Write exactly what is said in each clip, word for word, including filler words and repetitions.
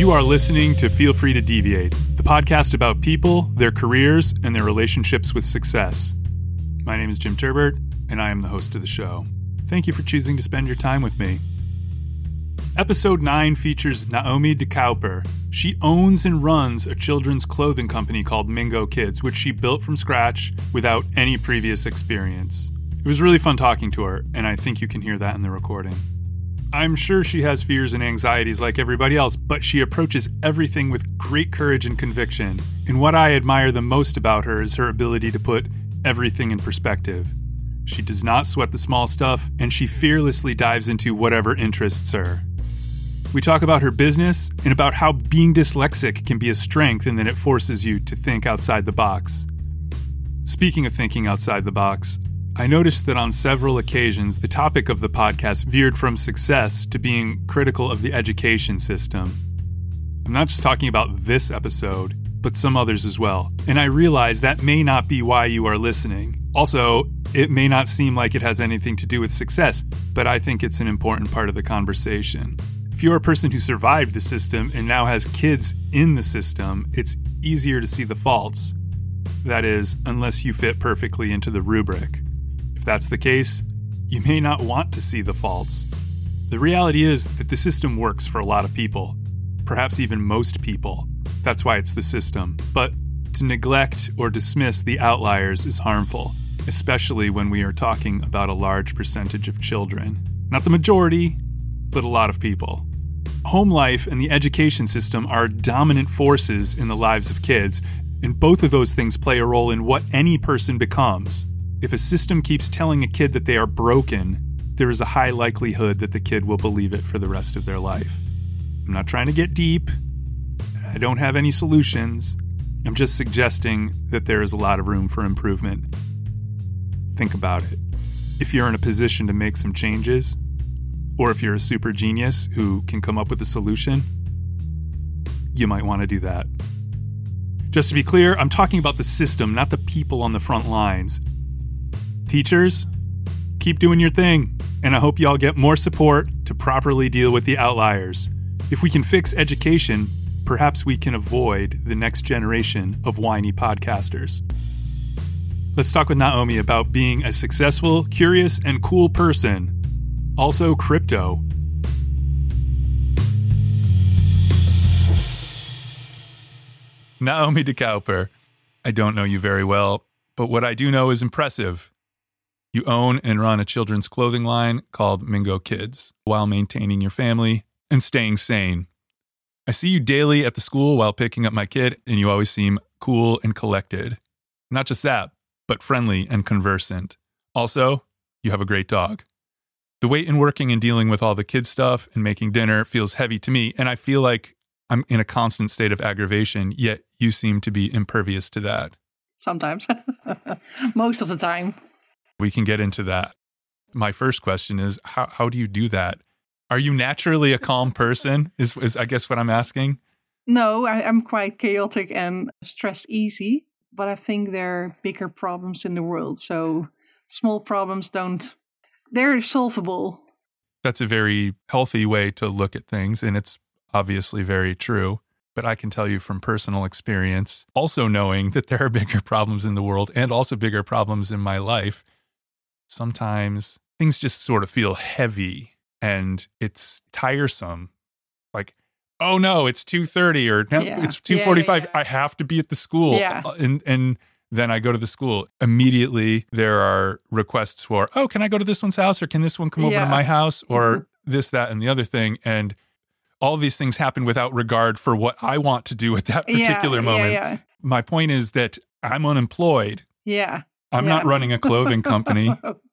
You are listening to Feel Free to Deviate, the podcast about people, their careers, and their relationships with success. My name is Jim Turbert, and I am the host of the show. Thank you for choosing to spend your time with me. Episode nine features Naomi de Cowper. She owns and runs a children's clothing company called Mingo Kids, which she built from scratch without any previous experience. It was really fun talking to her, and I think you can hear that in the recording. I'm sure she has fears and anxieties like everybody else, but she approaches everything with great courage and conviction. And what I admire the most about her is her ability to put everything in perspective. She does not sweat the small stuff, and she fearlessly dives into whatever interests her. We talk about her business and about how being dyslexic can be a strength and that it forces you to think outside the box. Speaking of thinking outside the box, I noticed that on several occasions, the topic of the podcast veered from success to being critical of the education system. I'm not just talking about this episode, but some others as well. And I realize that may not be why you are listening. Also, it may not seem like it has anything to do with success, but I think it's an important part of the conversation. If you're a person who survived the system and now has kids in the system, it's easier to see the faults. That is, unless you fit perfectly into the rubric. If that's the case, you may not want to see the faults. The reality is that the system works for a lot of people, perhaps even most people. That's why it's the system. But to neglect or dismiss the outliers is harmful, especially when we are talking about a large percentage of children. Not the majority, but a lot of people. Home life and the education system are dominant forces in the lives of kids, and both of those things play a role in what any person becomes. If a system keeps telling a kid that they are broken, there is a high likelihood that the kid will believe it for the rest of their life. I'm not trying to get deep. I don't have any solutions. I'm just suggesting that there is a lot of room for improvement. Think about it. If you're in a position to make some changes, or if you're a super genius who can come up with a solution, you might want to do that. Just to be clear, I'm talking about the system, not the people on the front lines. Teachers, keep doing your thing, and I hope y'all get more support to properly deal with the outliers. If we can fix education, perhaps we can avoid the next generation of whiny podcasters. Let's talk with Naomi about being a successful, curious, and cool person. Also, crypto. Naomi de Cowper. I don't know you very well, but what I do know is impressive. You own and run a children's clothing line called Mingo Kids while maintaining your family and staying sane. I see you daily at the school while picking up my kid, and you always seem cool and collected. Not just that, but friendly and conversant. Also, you have a great dog. The weight in working and dealing with all the kid stuff and making dinner feels heavy to me, and I feel like I'm in a constant state of aggravation, yet you seem to be impervious to that. Sometimes. Most of the time. We can get into that. My first question is, how how do you do that? Are you naturally a calm person, is, is I guess what I'm asking? No, I, I'm quite chaotic and stress easy, but I think there are bigger problems in the world, so small problems don't... They're solvable. That's a very healthy way to look at things, and it's obviously very true. But I can tell you from personal experience, also knowing that there are bigger problems in the world and also bigger problems in my life, sometimes things just sort of feel heavy and it's tiresome. Like, oh no, it's two thirty or no, yeah. it's two forty-five. Yeah, yeah, yeah. I have to be at the school. Yeah. And, and then I go to the school. Immediately, there are requests for, oh, can I go to this one's house? Or can this one come over yeah. to my house? Or Mm-hmm. this, that, and the other thing. And all of these things happen without regard for what I want to do at that particular yeah, moment. Yeah, yeah. My point is that I'm unemployed. Yeah. I'm yeah. not running a clothing company.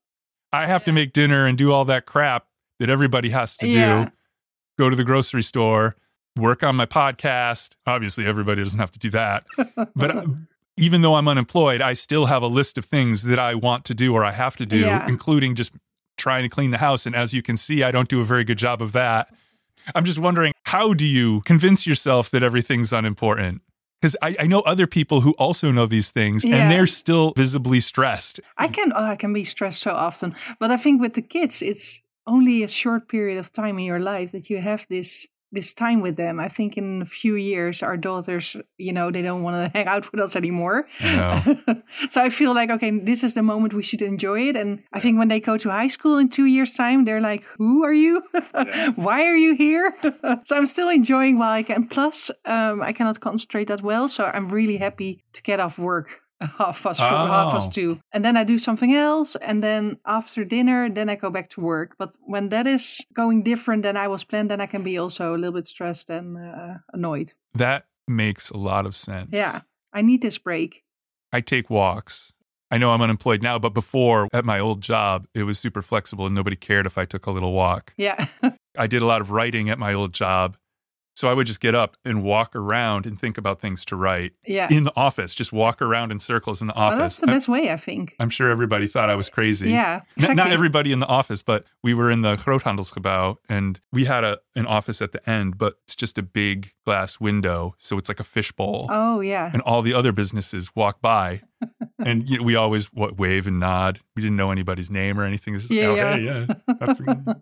I have to make dinner and do all that crap that everybody has to yeah. do. Go to the grocery store, work on my podcast. Obviously, everybody doesn't have to do that. But even though I'm unemployed, I still have a list of things that I want to do or I have to do, yeah. including just trying to clean the house. And as you can see, I don't do a very good job of that. I'm just wondering, how do you convince yourself that everything's unimportant? Because I, I know other people who also know these things, yeah. and they're still visibly stressed. I can oh, I can be stressed so often. But I think with the kids, it's only a short period of time in your life that you have this this time with them. I think in a few years, our daughters, you know, they don't want to hang out with us anymore. I know. So I feel like, okay, this is the moment we should enjoy it. And I think when they go to high school in two years' time, they're like, who are you? Yeah. Why are you here? So I'm still enjoying while I can. Plus, um, I cannot concentrate that well. So I'm really happy to get off work. half past four, Oh. half past two. And then I do something else. And then after dinner, then I go back to work. But when that is going different than I was planned, then I can be also a little bit stressed and uh, annoyed. That makes a lot of sense. Yeah, I need this break. I take walks. I know I'm unemployed now, but before at my old job, it was super flexible and nobody cared if I took a little walk. Yeah. I did a lot of writing at my old job. So I would just get up and walk around and think about things to write Yeah. in the office, just walk around in circles in the Well, office. that's the best way, I think. I'm sure everybody thought I was crazy. Yeah, N- exactly. Not everybody in the office, but we were in the Groothandelsgebouw and we had a an office at the end, but it's just a big glass window. So it's like a fishbowl. Oh, yeah. And all the other businesses walk by. And you know, we always what, wave and nod. We didn't know anybody's name or anything. It's just, Yeah, oh, yeah. hey, yeah. That's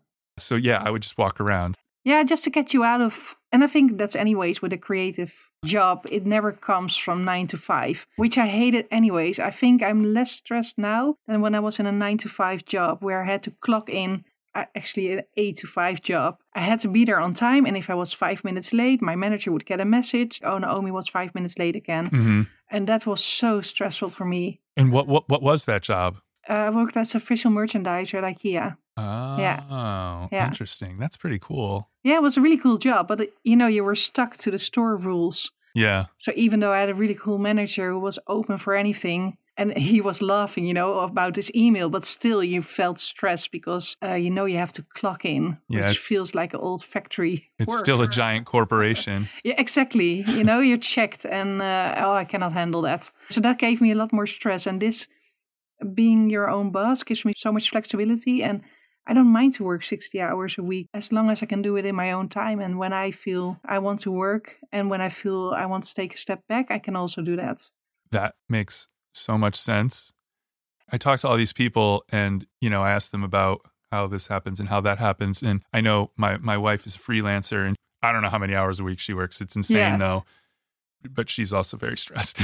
so yeah, I would just walk around. Yeah, just to get you out of, and I think that's anyways with a creative job, it never comes from nine to five, which I hated anyways. I think I'm less stressed now than when I was in a nine to five job where I had to clock in, uh, actually an eight to five job. I had to be there on time, and if I was five minutes late, my manager would get a message, oh, Naomi was five minutes late again. Mm-hmm. And that was so stressful for me. And what, what, what was that job? Uh, I worked as official merchandiser at IKEA. Oh, Yeah. interesting. That's pretty cool. Yeah, it was a really cool job, but you know, you were stuck to the store rules. Yeah. So even though I had a really cool manager who was open for anything, and he was laughing, you know, about this email, but still you felt stressed because, uh, you know, you have to clock in, Yeah, which it's- feels like an old factory. It's work. still a giant corporation. Yeah, exactly. You know, you're checked and, uh, oh, I cannot handle that. So that gave me a lot more stress. And this, being your own boss, gives me so much flexibility. And I don't mind to work sixty hours a week as long as I can do it in my own time. And when I feel I want to work and when I feel I want to take a step back, I can also do that. That makes so much sense. I talk to all these people and, you know, I ask them about how this happens and how that happens. And I know my, my wife is a freelancer and I don't know how many hours a week she works. It's insane Yeah. though. But she's also very stressed.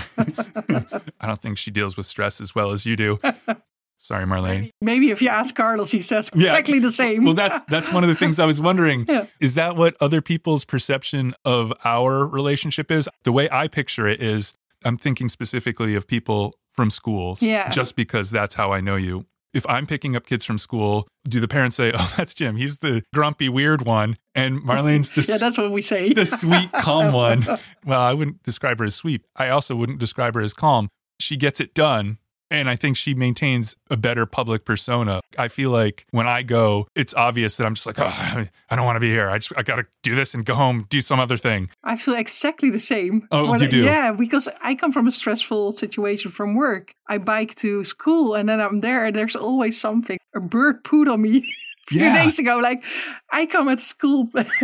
I don't think she deals with stress as well as you do. Sorry, Marlene. Maybe if you ask Carlos, he says Yeah. exactly the same. Well, that's that's one of the things I was wondering. Yeah. Is that what other people's perception of our relationship is? The way I picture it is I'm thinking specifically of people from schools, Yeah. just because that's how I know you. If I'm picking up kids from school, do the parents say, oh, that's Jim. He's the grumpy, weird one. And Marlene's the, yeah, that's what we say. the sweet, calm one. Well, I wouldn't describe her as sweet. I also wouldn't describe her as calm. She gets it done. And I think she maintains a better public persona. I feel like when I go, it's obvious that I'm just like, oh, I don't want to be here. I just, I got to do this and go home, do some other thing. I feel exactly the same. Oh, When- you do? Yeah, because I come from a stressful situation from work. I bike to school and then I'm there and there's always something. A bird pooed on me a few Yeah. days ago. Like, I come at school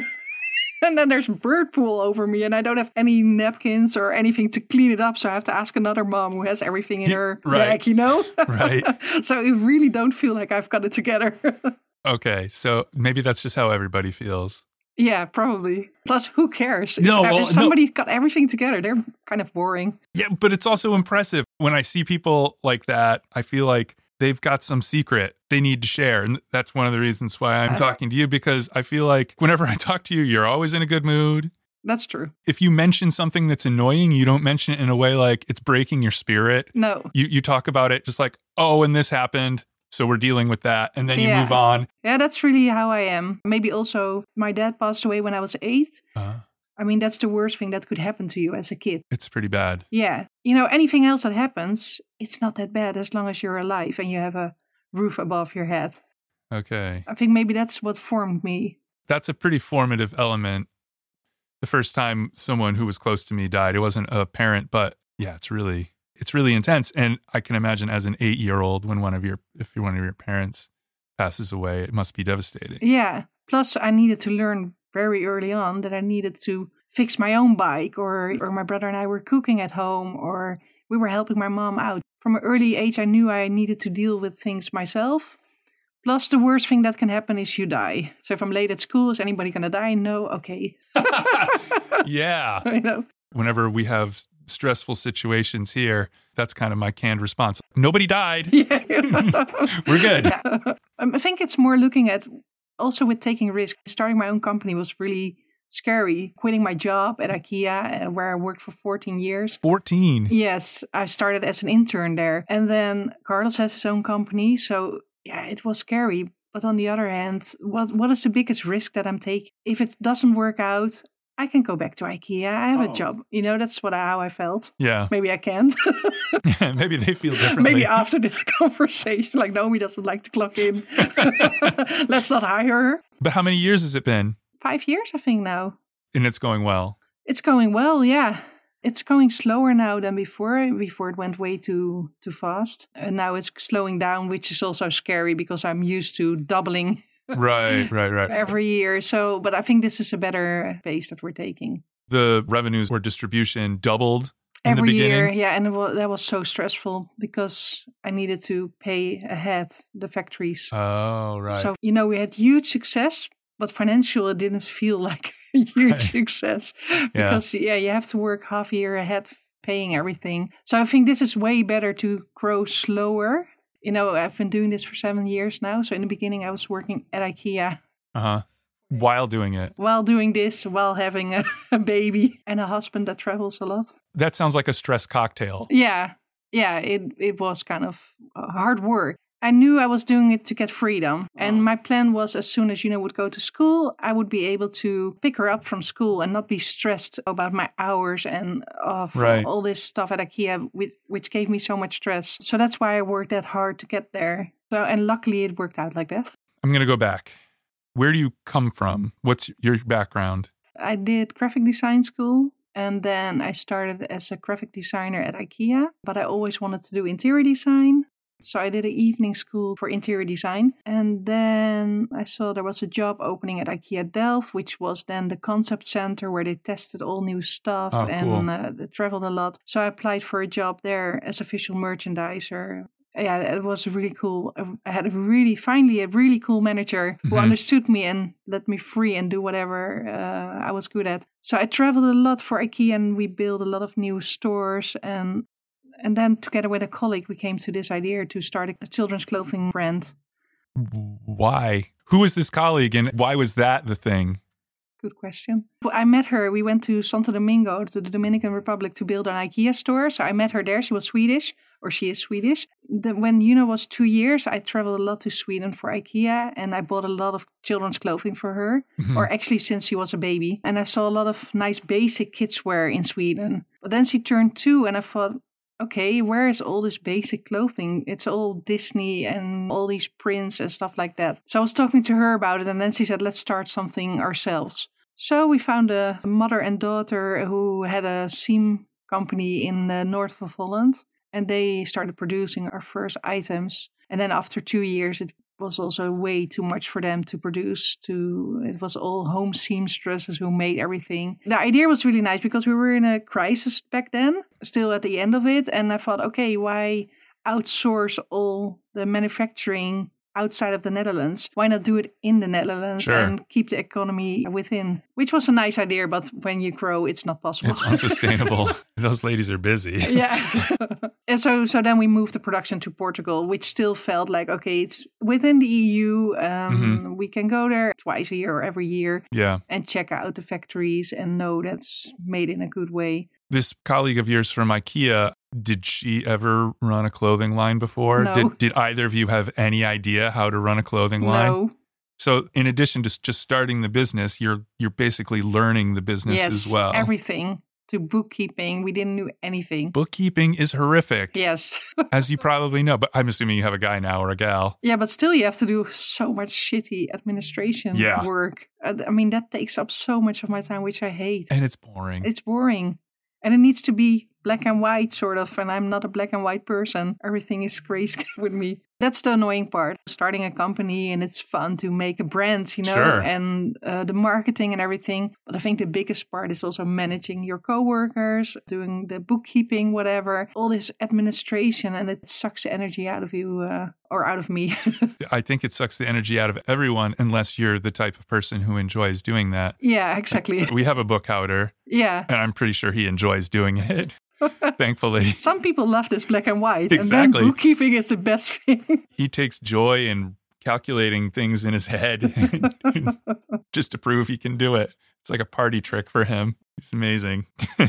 and then there's bird pool over me and I don't have any napkins or anything to clean it up. So I have to ask another mom who has everything in Yeah, her right. bag, you know? Right. So I really don't feel like I've got it together. Okay. So maybe that's just how everybody feels. Yeah, probably. Plus, who cares? No, if, well, if no. somebody's got everything together, they're kind of boring. Yeah, but it's also impressive. When I see people like that, I feel like they've got some secret they need to share. And that's one of the reasons why I'm talking to you, because I feel like whenever I talk to you, you're always in a good mood. That's true. If you mention something that's annoying, you don't mention it in a way like it's breaking your spirit. No. You you talk about it just like, oh, and this happened, so we're dealing with that. And then you Yeah. move on. Yeah, that's really how I am. Maybe also my dad passed away when I was eight. Uh, I mean, that's the worst thing that could happen to you as a kid. it's pretty bad. Yeah. You know, anything else that happens, it's not that bad as long as you're alive and you have a roof above your head. Okay. I think maybe that's what formed me. That's a pretty formative element. The first time someone who was close to me died, it wasn't a parent, but yeah, it's really, it's really intense. And I can imagine as an eight year old, when one of your, if you're one of your parents passes away, it must be devastating. Yeah. Plus, I needed to learn very early on that I needed to fix my own bike, or, or my brother and I were cooking at home, or we were helping my mom out. From an early age, I knew I needed to deal with things myself Plus, the worst thing that can happen is you die. So if I'm late at school, is anybody going to die? No? Okay. Yeah. I know. Whenever we have stressful situations here, that's kind of my canned response. Nobody died. Yeah. We're good. Yeah. I think it's more looking at, also with taking risk. Starting my own company was really scary. Quitting my job at IKEA, uh, where I worked for fourteen years. fourteen. Yes, I started as an intern there. And then Carlos has his own company. So yeah, it was scary. But on the other hand, what what is the biggest risk that I'm taking? If it doesn't work out, I can go back to IKEA. I have Oh. a job. You know, that's what I, how I felt. Yeah. Maybe I can't. Maybe they feel differently. Maybe after this conversation, like Naomi doesn't like to clock in. Let's not hire her. But how many years has it been? Five years, I think now. And it's going well. It's going well, yeah. It's going slower now than before. Before it went way too too fast. And now it's slowing down, which is also scary because I'm used to doubling Right, right, right. every year. So, but I think this is a better pace that we're taking. The revenues or distribution doubled in Every the beginning. year, yeah, and it was, that was so stressful because I needed to pay ahead the factories. Oh, right. So, you know, we had huge success, but financial, it didn't feel like a huge Right. success because, yeah. you have to work half a year ahead paying everything. So I think this is way better to grow slower. You know, I've been doing this for seven years now. So in the beginning, I was working at IKEA Uh-huh. While doing it. while doing this, while having a, a baby and a husband that travels a lot. That sounds like a stress cocktail. Yeah, yeah, it, it was kind of hard work. I knew I was doing it to get freedom. And my plan was as soon as Una would go to school, I would be able to pick her up from school and not be stressed about my hours and uh, for Right. all this stuff at IKEA, which, which gave me so much stress. So that's why I worked that hard to get there. So, and luckily it worked out like that. I'm going to go back. Where do you come from? What's your background? I did graphic design school. And then I started as a graphic designer at IKEA. But I always wanted to do interior design. So I did an evening school for interior design. And then I saw there was a job opening at IKEA Delft, which was then the concept center where they tested all new stuff Oh, and cool. uh, they traveled a lot. So I applied for a job there as official merchandiser. Yeah, it was really cool. I had a really, finally, a really cool manager who Mhm. understood me and let me free and do whatever uh, I was good at. So I traveled a lot for IKEA and we built a lot of new stores. And and then together with a colleague, we came to this idea to start a children's clothing brand. Why? Who was this colleague and why was that the thing? Good question. Well, I met her. We went to Santo Domingo, to the Dominican Republic, to build an IKEA store. So I met her there. She was Swedish, or she is Swedish. The, when Una was two years, I traveled a lot to Sweden for IKEA, and I bought a lot of children's clothing for her, Mhm. or actually since she was a baby. And I saw a lot of nice basic kids wear in Sweden. But then she turned two, and I thought, okay, where is all this basic clothing? It's all Disney and all these prints and stuff like that. So I was talking to her about it, and then she said, let's start something ourselves. So we found a mother and daughter who had a seam company in the north of Holland, and they started producing our first items. And then after two years, it was also way too much for them to produce. To it was all home seamstresses who made everything. The idea was really nice because we were in a crisis back then, still at the end of it. And I thought, okay, why outsource all the manufacturing outside of the Netherlands? Why not do it in the Netherlands Sure. and keep the economy within? Which was a nice idea, but when you grow, it's not possible. It's unsustainable. Those ladies are busy. Yeah. And so so then we moved the production to Portugal, which still felt like, okay, it's within the E U. Um, Mhm. We can go there twice a year or every year Yeah. and check out the factories and know that's made in a good way. This colleague of yours from IKEA, did she ever run a clothing line before? No. Did, did either of you have any idea how to run a clothing line? No. So in addition to s- just starting the business, you're you're basically learning the business Yes, as well. everything. To bookkeeping, we didn't do anything. Bookkeeping is horrific, Yes. as you probably know. But I'm assuming you have a guy now or a gal. Yeah, but still you have to do so much shitty administration Yeah. work. Uh, I mean, that takes up so much of my time, which I hate. And it's boring. It's boring. And it needs to be black and white, sort of. And I'm not a black and white person. Everything is grayscale with me. That's the annoying part. Starting a company and it's fun to make a brand, you know, Sure. and uh, the marketing and everything. But I think the biggest part is also managing your coworkers, doing the bookkeeping, whatever, all this administration, and it sucks the energy out of you uh, or out of me. I think it sucks the energy out of everyone unless you're the type of person who enjoys doing that. Yeah, exactly. We have a bookhouder, Yeah. and I'm pretty sure he enjoys doing it. Thankfully. Some people love this black and white. Exactly. And then bookkeeping is the best thing. He takes joy in calculating things in his head just to prove he can do it. It's like a party trick for him. It's amazing.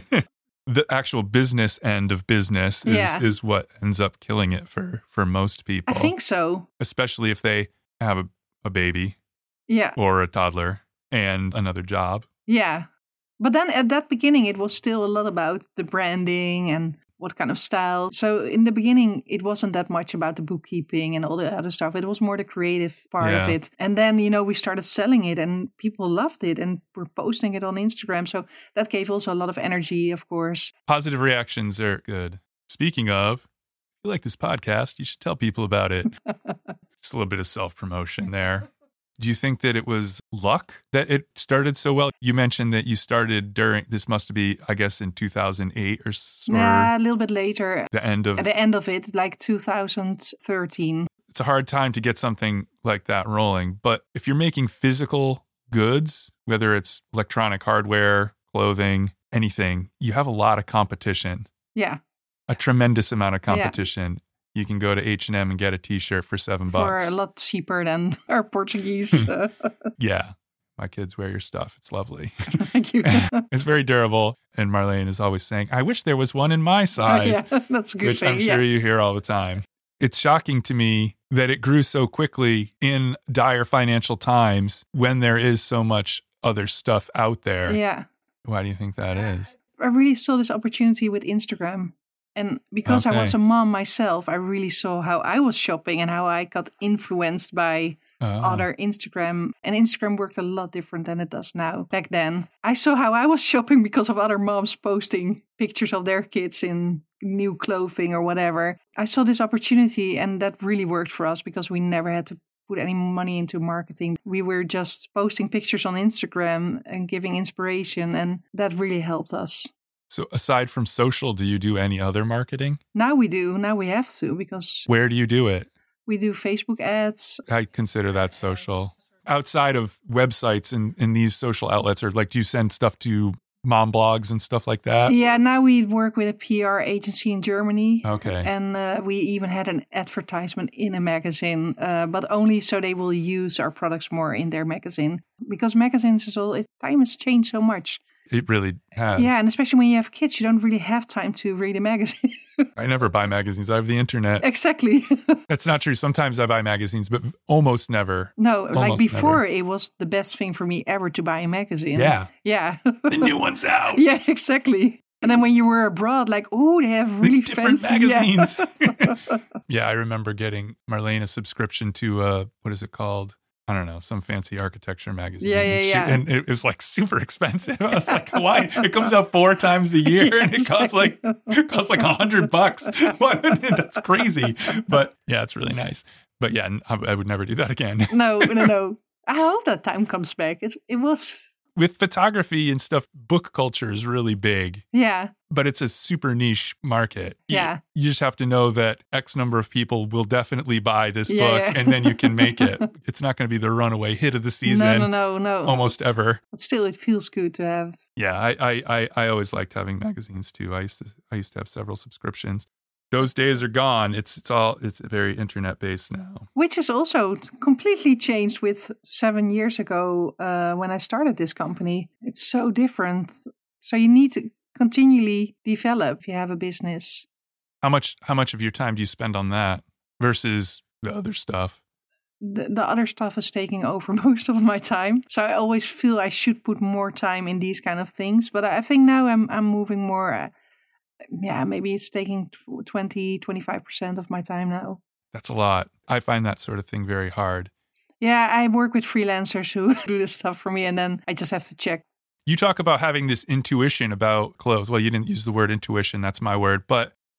The actual business end of business is, Yeah. is what ends up killing it for, for most people. I think so. Especially if they have a, a baby Yeah. or a toddler and another job. Yeah. But then at that beginning, it was still a lot about the branding and what kind of style. So in the beginning, it wasn't that much about the bookkeeping and all the other stuff. It was more the creative part of Yeah. it. And then, you know, we started selling it and people loved it and were posting it on Instagram. So that gave also a lot of energy, of course. Positive reactions are good. Speaking of, if you like this podcast, you should tell people about it. Just a little bit of self-promotion there. Do you think that it was luck that it started so well? You mentioned that you started during, this must be, I guess, in two thousand eight or, s- or Yeah, a little bit later. the end of, At the end of it, like two thousand thirteen. it's a hard time to get something like that rolling. But if you're making physical goods, whether it's electronic hardware, clothing, anything, you have a lot of competition, Yeah. a tremendous amount of competition. You can go to H and M and get a t-shirt for seven For bucks. a lot cheaper than our Portuguese. uh, Yeah. My kids wear your stuff. It's lovely. Thank you. It's very durable. And Marlene is always saying, I wish there was one in my size, yeah, that's a good which thing. I'm sure yeah. you hear all the time. It's shocking to me that it grew so quickly in dire financial times when there is so much other stuff out there. Yeah. Why do you think that is? I really saw this opportunity with Instagram. And because Okay. I was a mom myself, I really saw how I was shopping and how I got influenced by Oh. other Instagram. And Instagram worked a lot different than it does now. Back then, I saw how I was shopping because of other moms posting pictures of their kids in new clothing or whatever. I saw this opportunity and that really worked for us because we never had to put any money into marketing. We were just posting pictures on Instagram and giving inspiration, and that really helped us. So aside from social, do you do any other marketing? Now we do. Now we have to because Where do you do it? we do Facebook ads. I consider that social. Outside of websites and, and these social outlets, or like, do you send stuff to mom blogs and stuff like that? Yeah, now we work with a P R agency in Germany. Okay. And uh, we even had an advertisement in a magazine, uh, but only so they will use our products more in their magazine. Because magazines is all, it, time has changed so much. It really has. Yeah, and especially when you have kids, you don't really have time to read a magazine. I never buy magazines. I have the internet. Exactly. That's not true. Sometimes I buy magazines, but almost never. No, like Almost before, never. it was the best thing for me ever to buy a magazine. Yeah. Yeah. The new one's out. Yeah, exactly. And then when you were abroad, like, oh, they have really Different fancy magazines. Yeah. Yeah, I remember getting Marlene a subscription to, uh, what is it called? I don't know, some fancy architecture magazine. Yeah, yeah, And she- yeah. And it was like super expensive. I was like, why? It comes out four times a year and it costs like it costs like a hundred bucks. What? That's crazy. But yeah, it's really nice. But yeah, I, I would never do that again. No, no, no. I hope that time comes back. It it was, With photography and stuff, book culture is really big, yeah, but it's a super niche market. You- Yeah. You, just have to know that X number of people will definitely buy this Yeah, book yeah. and then you can make it. It's not going to be the runaway hit of the season no, no, no, no. almost ever. But still, it feels good to have. Yeah, I, I, I, I always liked having magazines too. I used to I used to have several subscriptions. Those days are gone. It's it's all it's very internet based now. Which has also completely changed with seven years ago uh, when I started this company. It's so different. So you need to continually develop if you have a business. How much how much of your time do you spend on that versus the other stuff? The, the other stuff is taking over most of my time. So I always feel I should put more time in these kind of things. But I think now I'm I'm moving more. Uh, yeah, maybe it's taking twenty, twenty-five percent of my time now. That's a lot. I find that sort of thing very hard. Yeah, I work with freelancers who do this stuff for me, and then I just have to check. You talk about having this intuition about clothes. Well, you didn't use the word intuition. That's my word. But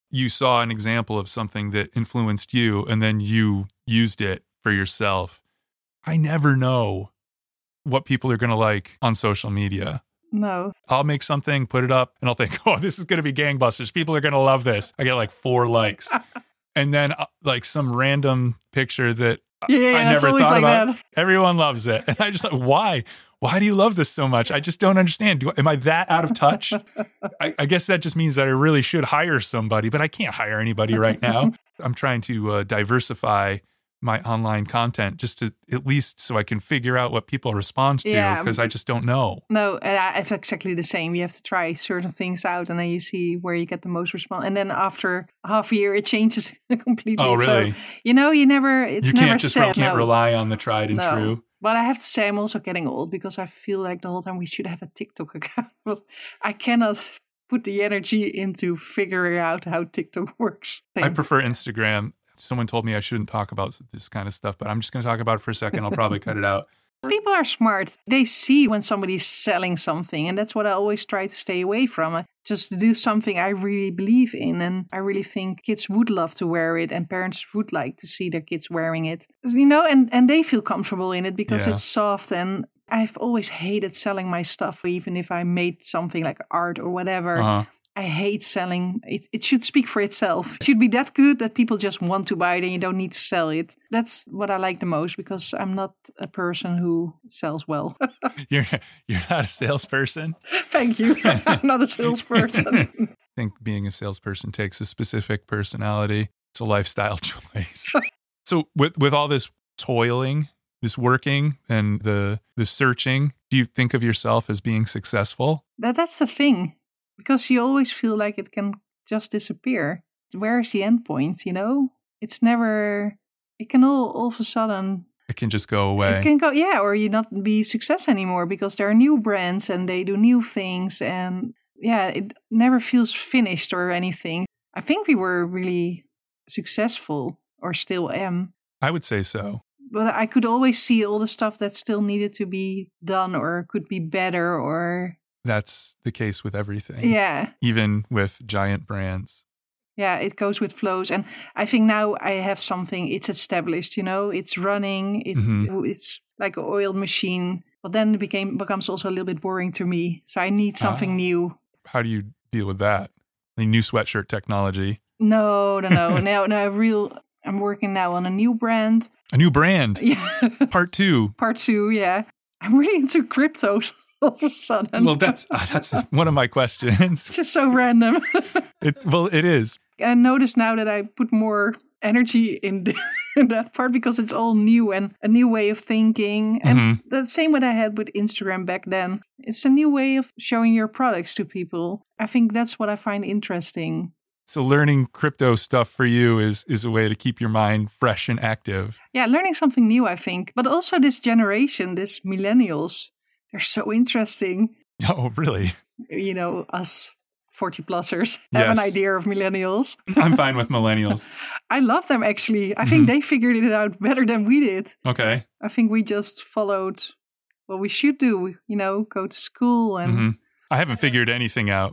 you saw an example of something that influenced you and then you used it for yourself. I never know what people are going to like on social media. No. I'll make something, put it up, and I'll think, oh, this is going to be gangbusters. People are going to love this. I get like four likes. And then uh, like some random picture that Yeah, yeah, I it's never always thought like about. that. Everyone loves it. And I just like, why? Why do you love this so much? I just don't understand. Do, am I that out of touch? I, I guess that just means that I really should hire somebody, but I can't hire anybody right now. I'm trying to uh, diversify my online content just to at least so I can figure out what people respond to Yeah. because I just don't know. No, and I- it's exactly the same. You have to try certain things out and then you see where you get the most response. And then after half a year, it changes completely. Oh, really? So, you know, you never, it's you never can't just set. can't no. rely on the tried and No. true. But I have to say, I'm also getting old because I feel like the whole time we should have a TikTok account. But I cannot put the energy into figuring out how TikTok works. I prefer Instagram. Someone told me I shouldn't talk about this kind of stuff, but I'm just going to talk about it for a second. I'll probably cut it out. People are smart. They see when somebody's selling something. And that's what I always try to stay away from. I just do something I really believe in. And I really think kids would love to wear it. And parents would like to see their kids wearing it. You know, and, and they feel comfortable in it because Yeah. it's soft. And I've always hated selling my stuff, even if I made something like art or whatever. Uh-huh. I hate selling. It, it should speak for itself. It should be that good that people just want to buy it and you don't need to sell it. That's what I like the most because I'm not a person who sells well. You're you're not a salesperson. Thank you. I'm not a salesperson. I think being a salesperson takes a specific personality. It's a lifestyle choice. So with with all this toiling, this working and the the searching, do you think of yourself as being successful? That that's the thing. Because you always feel like it can just disappear. Where's the end point, you know? It's never, it can all, all of a sudden, It can just go away. it can go, yeah, or you not be success anymore because there are new brands and they do new things. And yeah, it never feels finished or anything. I think we were really successful or still am. I would say so. But I could always see all the stuff that still needed to be done or could be better or... That's the case with everything. Yeah. Even with giant brands. Yeah, it goes with flows. And I think now I have something, it's established, you know, it's running, it's, Mhm. it's like an oiled machine. But then it became becomes also a little bit boring to me. So I need something Ah. new. How do you deal with that? Like new sweatshirt technology. No, no, no. no, no, real, I'm working now on a new brand. A new brand. Yeah. Part two. Part two, yeah. I'm really into cryptos all of a sudden. Well, that's uh, that's one of my questions. just so random. It, well, it is. I notice now that I put more energy in, the, in that part because it's all new and a new way of thinking. And Mhm. the same what I had with Instagram back then. It's a new way of showing your products to people. I think that's what I find interesting. So learning crypto stuff for you is is a way to keep your mind fresh and active. Yeah, learning something new, I think. But also this generation, this millennials, they're so interesting. Oh, really? You know, us forty-plussers have an Yes. idea of millennials. I'm fine with millennials. I love them, actually. I think Mhm. they figured it out better than we did. Okay. I think we just followed what we should do, you know, go to school and... hmm I haven't figured anything out.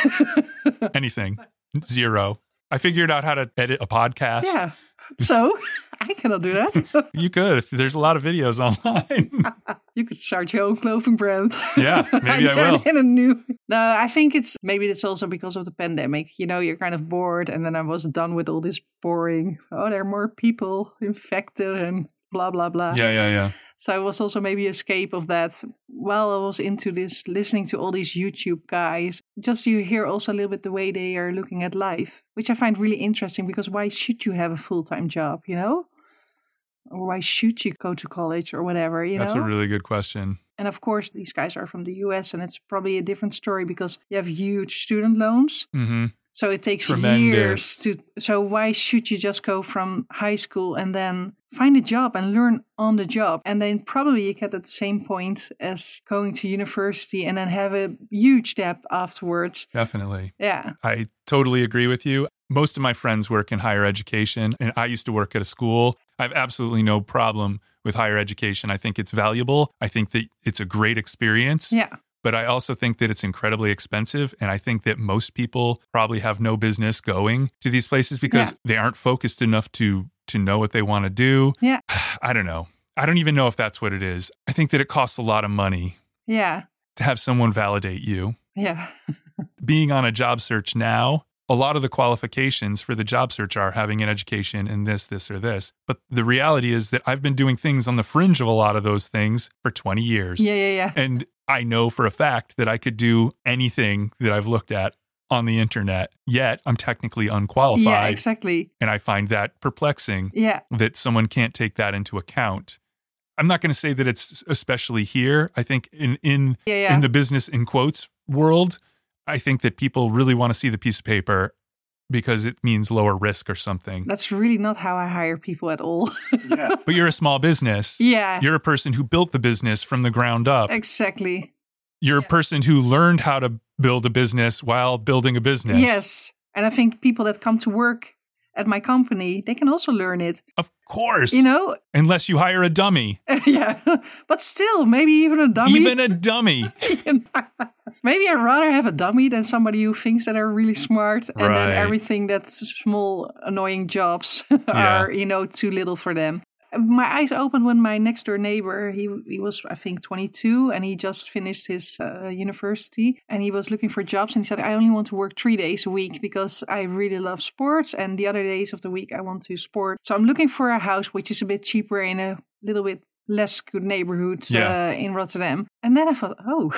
Anything. Zero. I figured out how to edit a podcast. yeah. So, I cannot do that. You could. If there's a lot of videos online. You could start your own clothing brand. Yeah, maybe I will. In a new... No, I think it's... Maybe it's also because of the pandemic. You know, you're kind of bored. And then I was done with all this boring... Oh, there are more people infected and blah, blah, blah. Yeah, yeah, yeah. So it was also maybe escape of that while I was into this, listening to all these YouTube guys. Just you hear also a little bit the way they are looking at life, which I find really interesting because why should you have a full-time job, you know? Or why should you go to college or whatever, you That's know? a really good question. And of course, these guys are from the U S and it's probably a different story because you have huge student loans. hmm So it takes Tremendous. years to... So why should you just go from high school and then find a job and learn on the job? And then probably you get at the same point as going to university and then have a huge debt afterwards. Definitely. Yeah. I totally agree with you. Most of my friends work in higher education, and I used to work at a school. I have absolutely no problem with higher education. I think it's valuable. I think that it's a great experience. Yeah. But I also think that it's incredibly expensive. And I think that most people probably have no business going to these places because yeah. they aren't focused enough to to know what they want to do. Yeah. I don't know. I don't even know if that's what it is. I think that it costs a lot of money. Yeah. To have someone validate you. Yeah. Being on a job search now, a lot of the qualifications for the job search are having an education in this, this, or this. But the reality is that I've been doing things on the fringe of a lot of those things for twenty years. Yeah, yeah, yeah. And I know for a fact that I could do anything that I've looked at on the internet, yet I'm technically unqualified. Yeah, exactly. And I find that perplexing. Yeah. That someone can't take that into account. I'm not going to say that it's especially here. I think in in yeah, yeah. in the business in quotes world, I think that people really want to see the piece of paper because it means lower risk or something. That's really not how I hire people at all. Yeah. But you're a small business. Yeah. You're a person who built the business from the ground up. Exactly. You're yeah. a person who learned how to build a business while building a business. Yes. And I think people that come to work at my company, they can also learn it. Of course. You know? Unless you hire a dummy. Yeah. But still, maybe even a dummy. Even a dummy. Maybe I'd rather have a dummy than somebody who thinks that they're really smart and right. then everything that's small, annoying jobs are, yeah. you know, too little for them. My eyes opened when my next door neighbor, he he was, I think, twenty-two, and he just finished his uh, university, and he was looking for jobs, and he said, I only want to work three days a week because I really love sports, and the other days of the week I want to sport. So I'm looking for a house which is a bit cheaper in a little bit less good neighborhood yeah. uh, in Rotterdam. And then I thought, oh,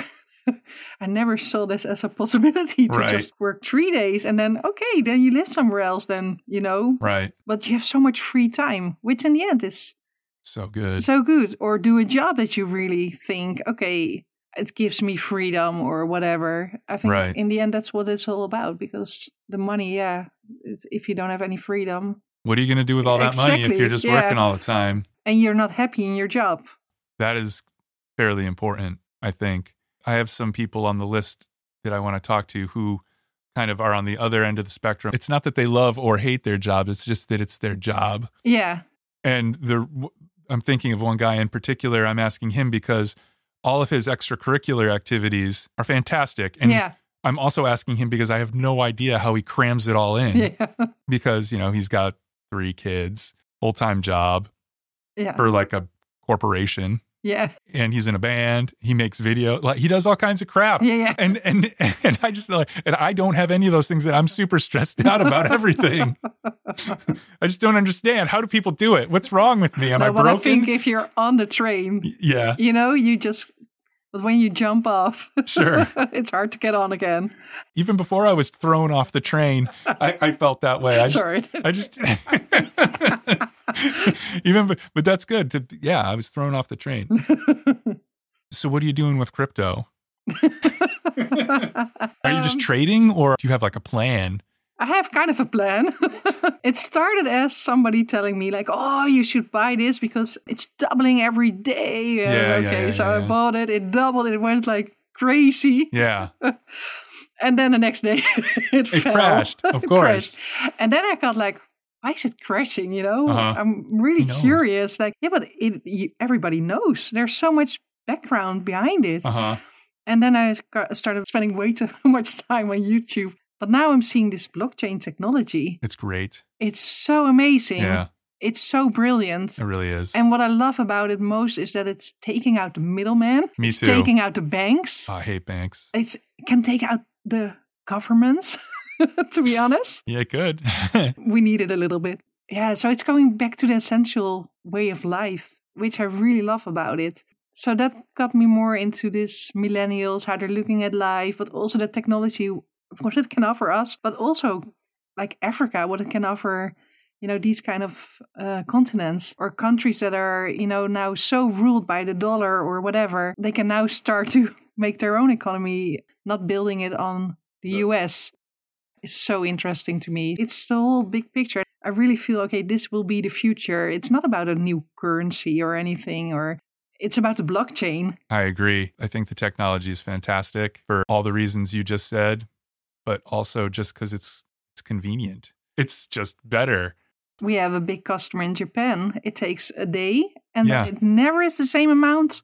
I never saw this as a possibility to right. just work three days and then, okay, then you live somewhere else then, you know. Right. But you have so much free time, which in the end is so good. So good. Or do a job that you really think, okay, it gives me freedom or whatever. I think right. in the end, that's what it's all about because the money, yeah, if you don't have any freedom. What are you going to do with all that exactly, money if you're just yeah. working all the time? And you're not happy in your job. That is fairly important, I think. I have some people on the list that I want to talk to who kind of are on the other end of the spectrum. It's not that they love or hate their job. It's just that it's their job. Yeah. And the I'm thinking of one guy in particular. I'm asking him because all of his extracurricular activities are fantastic. And yeah. I'm also asking him because I have no idea how he crams it all in. Yeah. Because, you know, he's got three kids, full-time job yeah. for like a corporation. Yeah. And he's in a band. He makes video. Like he does all kinds of crap. Yeah, yeah. And and and I just like and I don't have any of those things, and I'm super stressed out about everything. I just don't understand. How do people do it? What's wrong with me? Am no, I broken? But I think if you're on the train, yeah, you know, you just but when you jump off, sure, it's hard to get on again. Even before I was thrown off the train, I, I felt that way. I just, Sorry, I just even but, but that's good. To, yeah, I was thrown off the train. So, what are you doing with crypto? Are you just trading, or do you have like a plan? I have kind of a plan. It started as somebody telling me like, oh, you should buy this because it's doubling every day. Yeah, and, yeah, okay, yeah, so yeah, I yeah. bought it. It doubled. It went like crazy. Yeah. And then the next day it, it fell. crashed, of it course. Crashed. And then I got like, why is it crashing? You know, uh-huh. I'm really curious. Like, yeah, but it, you, everybody knows. There's so much background behind it. Uh-huh. And then I got, started spending way too much time on YouTube. But now I'm seeing this blockchain technology. It's great. It's so amazing. Yeah. It's so brilliant. It really is. And what I love about it most is that it's taking out the middleman. Me it's too. taking out the banks. Oh, I hate banks. It's, it can take out the governments, to be honest. Yeah, good. We need it a little bit. Yeah, so it's going back to the essential way of life, which I really love about it. So that got me more into this millennials, how they're looking at life, but also the technology, what it can offer us, but also like Africa, what it can offer, you know, these kind of uh, continents or countries that are, you know, now so ruled by the dollar or whatever, they can now start to make their own economy, not building it on the U S. It's so interesting to me. It's the whole big picture. I really feel, okay, this will be the future. It's not about a new currency or anything, or it's about the blockchain. I agree. I think the technology is fantastic for all the reasons you just said, but also just because it's it's convenient. It's just better. We have a big customer in Japan. It takes a day and yeah. then it never is the same amount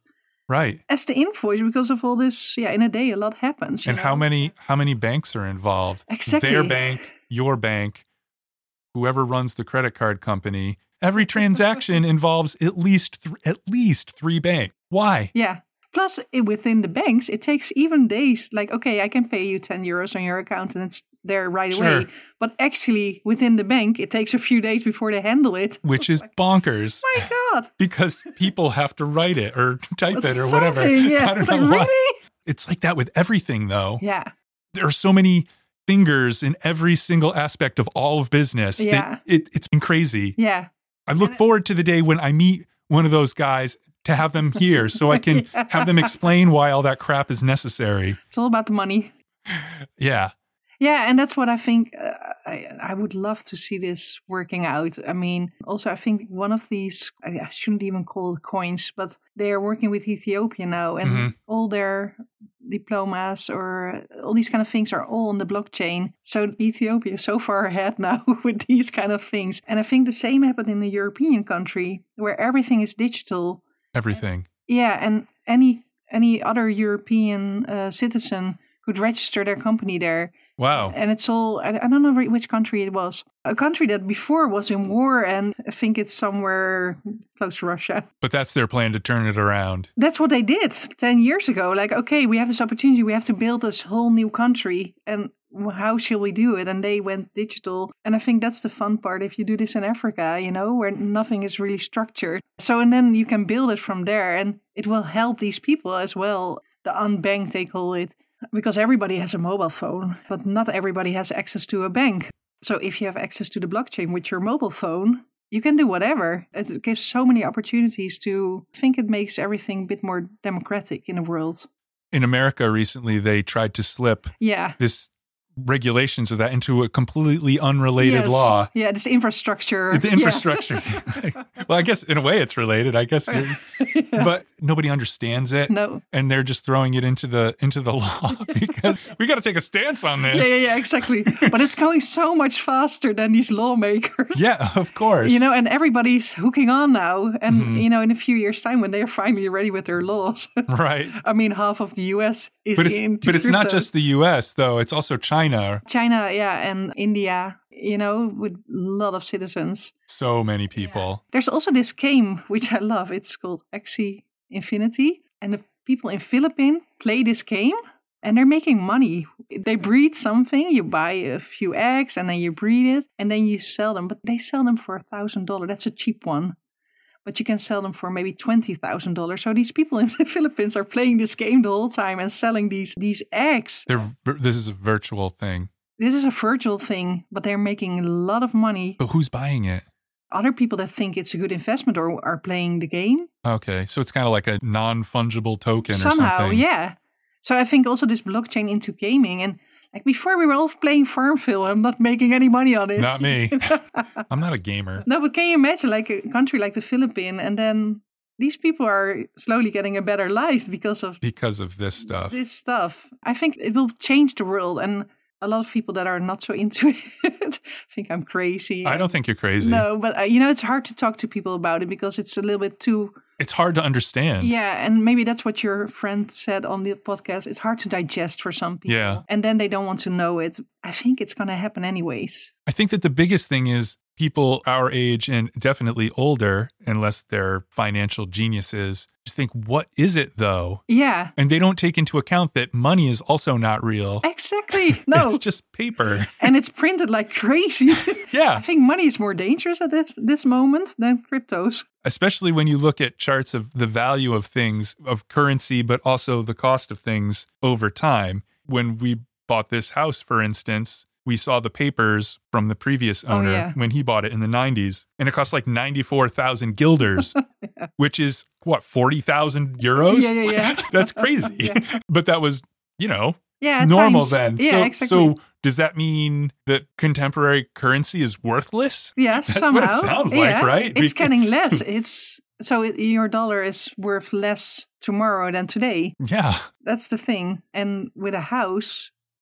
Right. as the invoice because of all this. Yeah, in a day, a lot happens. you And know? how many how many banks are involved? Exactly. Their bank, your bank, whoever runs the credit card company. Every transaction involves at least th- at least three banks. Why? Yeah. Plus, i- within the banks, it takes even days. Like, okay, I can pay you ten euros on your account and it's there right Sure. away. But actually, within the bank, it takes a few days before they handle it. Which is bonkers. My God. Because people have to write it or type it or whatever. Something, yeah. I don't It's know like, why. really? It's like that with everything, though. Yeah. There are so many fingers in every single aspect of all of business. Yeah. That it, it's been crazy. Yeah. I look forward to the day when I meet one of those guys to have them here so I can Yeah. have them explain why all that crap is necessary. It's all about the money. Yeah. Yeah, and that's what I think. Uh, I, I would love to see this working out. I mean, also, I think one of these, I, I shouldn't even call it coins, but they are working with Ethiopia now, and Mhm. all their diplomas or all these kind of things are all on the blockchain. So Ethiopia is so far ahead now with these kind of things. And I think the same happened in a European country where everything is digital. Everything. Yeah, and any any other European uh, citizen could register their company there. Wow. And it's all, I, I don't know which country it was. A country that before was in war, and I think it's somewhere close to Russia. But that's their plan to turn it around. That's what they did ten years ago. Like, okay, we have this opportunity. We have to build this whole new country. And how shall we do it? And they went digital. And I think that's the fun part if you do this in Africa, you know, where nothing is really structured. So, and then you can build it from there. And it will help these people as well. The unbanked, they call it. Because everybody has a mobile phone, but not everybody has access to a bank. So if you have access to the blockchain with your mobile phone, you can do whatever. It gives so many opportunities to, I think it makes everything a bit more democratic in the world. In America recently, they tried to slip Yeah. this regulations of that into a completely unrelated Yes. law. Yeah, this infrastructure. The infrastructure. Well, I guess in a way it's related. I guess, Yeah. but nobody understands it, No. and they're just throwing it into the into the law because we got to take a stance on this. Yeah, yeah, yeah, exactly. But it's going so much faster than these lawmakers. Yeah, of course. You know, and everybody's hooking on now. And, Mhm. you know, in a few years' time, when they're finally ready with their laws, Right. I mean, half of the U S is But it's into but it's not crypto. just the U S though. It's also China. China, yeah, and India, you know, with a lot of citizens. So many people. There's also this game, which I love. It's called Axie Infinity. And the people in Philippines play this game and they're making money. They breed something. You buy a few eggs and then you breed it and then you sell them. But they sell them for one thousand dollars. That's a cheap one. But you can sell them for maybe twenty thousand dollars. So these people in the Philippines are playing this game the whole time and selling these, these eggs. They're this is a virtual thing. This is a virtual thing, but they're making a lot of money. But who's buying it? Other people that think it's a good investment or are playing the game. Okay, so it's kind of like a non-fungible token Somehow, or something. yeah. So I think also this blockchain into gaming. And like before we were all playing Farmville. I'm not making any money on it. Not me. I'm not a gamer. No, but can you imagine like a country like the Philippines and then these people are slowly getting a better life because of Because of this stuff. this stuff. I think it will change the world. And a lot of people that are not so into it think I'm crazy. I don't think you're crazy. No, but uh, you know, it's hard to talk to people about it because it's a little bit too. It's hard to understand. Yeah, and maybe that's what your friend said on the podcast. It's hard to digest for some people. Yeah. And then they don't want to know it. I think it's going to happen anyways. I think that the biggest thing is people our age and definitely older, unless they're financial geniuses, just think, what is it though? Yeah. And they don't take into account that money is also not real. Exactly. No. It's just paper. And it's printed like crazy. Yeah. I think money is more dangerous at this, this moment than cryptos. Especially when you look at charts of the value of things, of currency, but also the cost of things over time. When we bought this house, for instance, we saw the papers from the previous owner Oh, yeah. when he bought it in the nineties, and it cost like ninety-four thousand guilders, yeah. which is what, forty thousand euros? Yeah, yeah, yeah. That's crazy. Yeah. But that was, you know, yeah, normal times. then. Yeah, so, exactly. so does that mean that contemporary currency is worthless? Yeah, That's somehow. what it sounds like, Yeah, right? It's getting less. It's so it, your dollar is worth less tomorrow than today. Yeah. That's the thing. And with a house,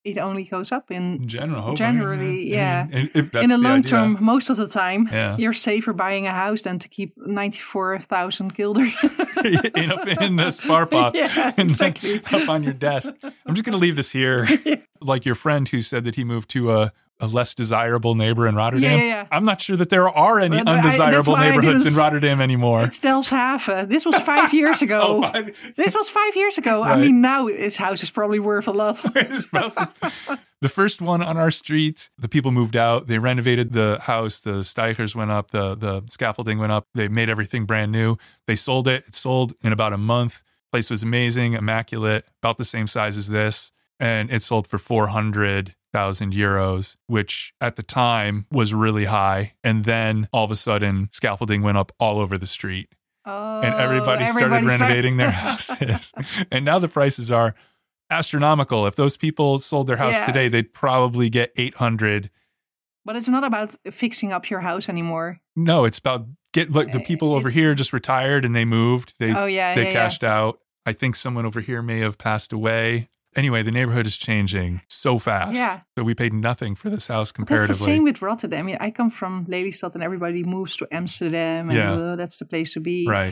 it only goes up in, in general. generally, I mean, yeah. I mean, if that's in the long idea. term, most of the time, yeah. you're safer buying a house than to keep ninety-four thousand guilders in, a, in the Sparpot yeah, and exactly. up on your desk. I'm just going to leave this here. Like your friend who said that he moved to a, a less desirable neighbor in Rotterdam. Yeah, yeah, yeah. I'm not sure that there are any Well, I- undesirable that's why I neighborhoods in didn't- Rotterdam anymore. It's Delfshaven. This was five years ago. Oh, five- This was five years ago. I Right. mean, now his house is probably worth a lot. His house is- the first one on our street, the people moved out. They renovated the house. The Steigers went up. The, the scaffolding went up. They made everything brand new. They sold it. It sold in about a month. Place was amazing, immaculate, about the same size as this. And it sold for four hundred thousand euros, which at the time was really high. And then all of a sudden, scaffolding went up all over the street. Oh, And everybody started everybody start- renovating their houses. And now the prices are astronomical. If those people sold their house Yeah. today, they'd probably get eight hundred. But it's not about fixing up your house anymore. No, it's about get like the people over It's- here just retired and they moved. They Oh, yeah, they yeah, cashed out. I think someone over here may have passed away. Anyway, the neighborhood is changing so fast. Yeah. So we paid nothing for this house That's comparatively. the same with Rotterdam. I mean, I come from Lelystad and everybody moves to Amsterdam and Yeah. uh, that's the place to be. Right.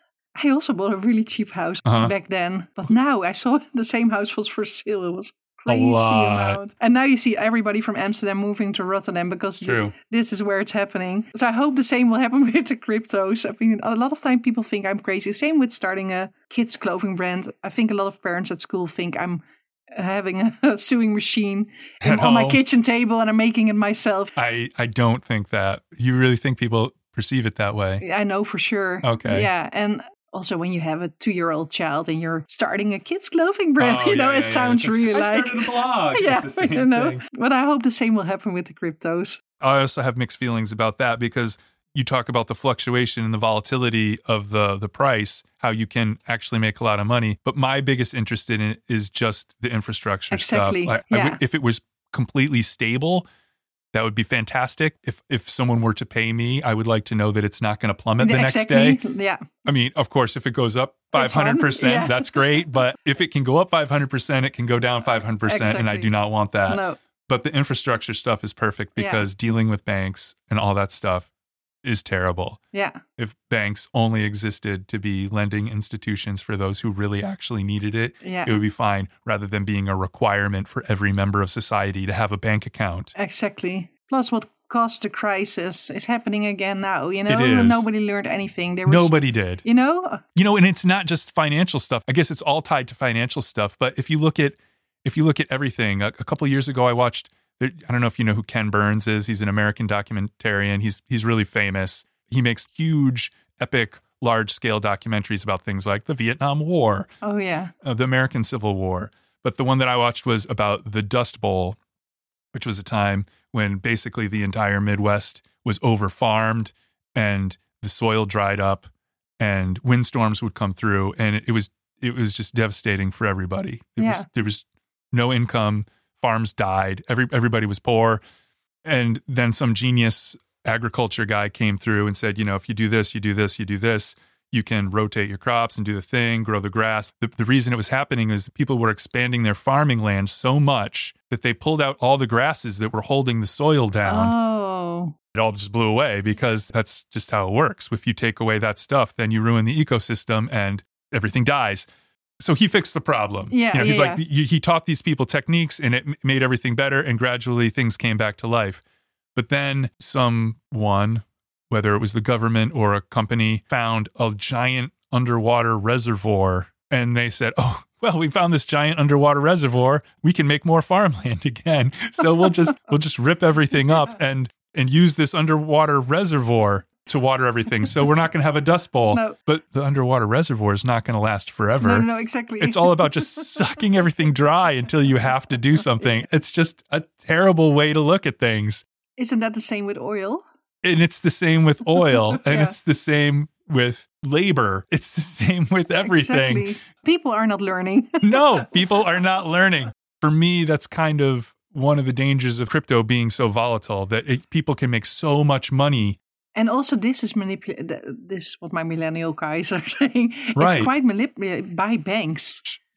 I also bought a really cheap house Uh-huh. back then. But now I saw the same house was for sale. It was crazy lot. amount. And now you see everybody from Amsterdam moving to Rotterdam because th- True. this is where it's happening. So I hope the same will happen with the cryptos. I mean, a lot of time people think I'm crazy. Same with starting a kids clothing brand. I think a lot of parents at school think I'm having a sewing machine in, on my home. kitchen table and I'm making it myself. I, I don't think that. You really think people perceive it that way? I know for sure. Okay. Yeah. And also when you have a two-year-old child and you're starting a kids clothing brand, Oh, you know, yeah, it yeah, sounds yeah. really I like... started a blog. yeah, It's the same you know. thing. But I hope the same will happen with the cryptos. I also have mixed feelings about that because you talk about the fluctuation and the volatility of the the price, how you can actually make a lot of money. But my biggest interest in it is just the infrastructure Exactly, stuff. I, I yeah. would, if it was completely stable, that would be fantastic. If if someone were to pay me, I would like to know that it's not going to plummet the exactly. next day. Yeah. I mean, of course, if it goes up That's fun. five hundred percent, Yeah. that's great. But if it can go up five hundred percent, it can go down five hundred percent. And I Exactly. do not want that. No. But the infrastructure stuff is perfect Yeah. because dealing with banks and all that stuff is terrible. Yeah. If banks only existed to be lending institutions for those who really actually needed it, Yeah. it would be fine rather than being a requirement for every member of society to have a bank account. Exactly. Plus what caused the crisis is happening again now, you know? It is. Nobody learned anything. There was, Nobody did. You know? You know, and it's not just financial stuff. I guess it's all tied to financial stuff. But if you look at if you look at everything, a, a couple of years ago, I watched. I don't know if you know who Ken Burns is. He's an American documentarian. He's he's really famous. He makes huge, epic, large-scale documentaries about things like the Vietnam War, Oh, yeah. uh, the American Civil War. But the one that I watched was about the Dust Bowl, which was a time when basically the entire Midwest was over-farmed and the soil dried up and windstorms would come through. And it, it was it was just devastating for everybody. There, Yeah. was, there was no income. Farms died. Every everybody was poor. And then some genius agriculture guy came through and said, you know, if you do this, you do this, you do this, you can rotate your crops and do the thing, grow the grass. The, the reason it was happening is people were expanding their farming land so much that they pulled out all the grasses that were holding the soil down. Oh. It all just blew away because that's just how it works. If you take away that stuff, then you ruin the ecosystem and everything dies. So he fixed the problem. Yeah, you know, he's yeah, like, he, he taught these people techniques and it m- made everything better. And gradually things came back to life. But then someone, whether it was the government or a company, found a giant underwater reservoir. And they said, oh, well, we found this giant underwater reservoir. We can make more farmland again. So we'll just we'll just rip everything up and and use this underwater reservoir to water everything. So we're not going to have a dust bowl. No. But the underwater reservoir is not going to last forever. No, no, exactly. It's all about just sucking everything dry until you have to do something. It's just a terrible way to look at things. Isn't that the same with oil? And it's the same with oil. And Yeah. it's the same with labor. It's the same with everything. Exactly. People are not learning. No, people are not learning. For me, that's kind of one of the dangers of crypto being so volatile, that it, people can make so much money. And also, this is manipulated. This is what my millennial guys are saying. Right. It's quite manipulated by banks.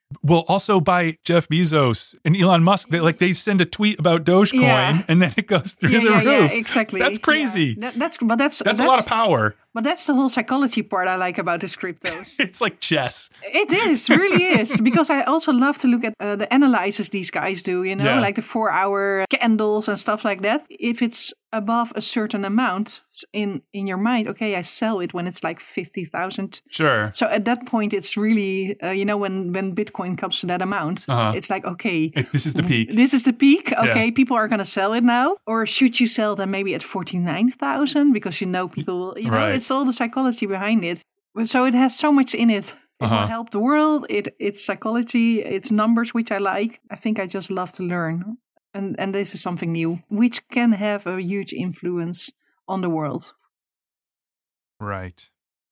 Well, also by Jeff Bezos and Elon Musk. They like they send a tweet about Dogecoin Yeah. and then it goes through yeah, the yeah, roof. yeah, exactly. That's crazy. Yeah. That, that's but that's That's, a lot of power. But that's the whole psychology part I like about these cryptos. It's like chess. It is, really is. Because I also love to look at uh, the analysis these guys do, you know, Yeah. like the four hour candles and stuff like that. If it's above a certain amount in, in your mind, okay, I sell it when it's like fifty thousand. Sure. So at that point, it's really, uh, you know, when, when Bitcoin comes to that amount, Uh-huh. it's like, okay, It- this is the peak. this is the peak. Okay, Yeah. people are going to sell it now. Or should you sell them maybe at forty-nine thousand because you know people will, you know, Right. it's all the psychology behind it. So it has so much in it. It Uh-huh. will help the world. It It's psychology. It's numbers, which I like. I think I just love to learn. And, and this is something new, which can have a huge influence on the world. Right.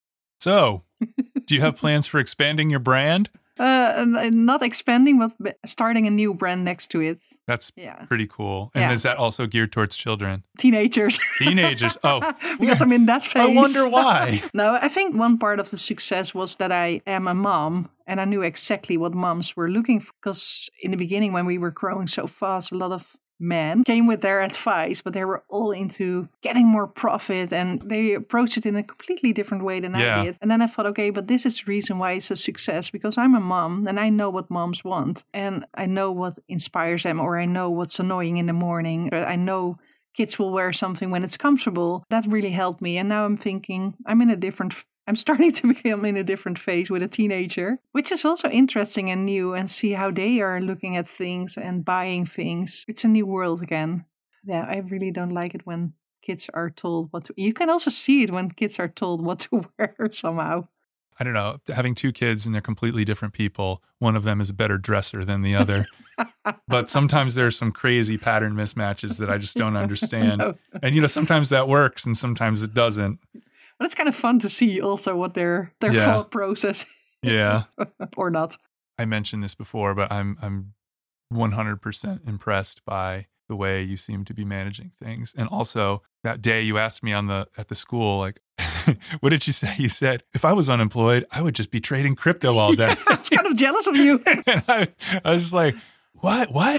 So, do you have plans for expanding your brand? Uh, and- and not expanding, but b- starting a new brand next to it. That's Yeah. pretty cool. And Yeah. is that also geared towards children? Teenagers. Teenagers. Oh, because I'm in that phase. I wonder why. No, I think one part of the success was that I am a mom and I knew exactly what moms were looking for. Because in the beginning, when we were growing so fast, a lot of men came with their advice, but they were all into getting more profit and they approached it in a completely different way than Yeah. I did. And then I thought, okay, but this is the reason why it's a success because I'm a mom and I know what moms want and I know what inspires them or I know what's annoying in the morning. I know kids will wear something when it's comfortable. That really helped me. And now I'm thinking I'm in a different, I'm starting to become in a different phase with a teenager, which is also interesting and new and see how they are looking at things and buying things. It's a new world again. Yeah, I really don't like it when kids are told what to, you can also see it when kids are told what to wear somehow. I don't know. Having two kids and they're completely different people. One of them is a better dresser than the other. But sometimes there's some crazy pattern mismatches that I just don't understand. No. And, you know, sometimes that works and sometimes it doesn't. But it's kind of fun to see also what their their Yeah. thought process Yeah. or not. I mentioned this before, but I'm I'm one hundred percent impressed by the way you seem to be managing things. And also that day you asked me on the at the school, like, what did you say? You said, if I was unemployed, I would just be trading crypto all day. I was kind of jealous of you. And I, I was like, what? What?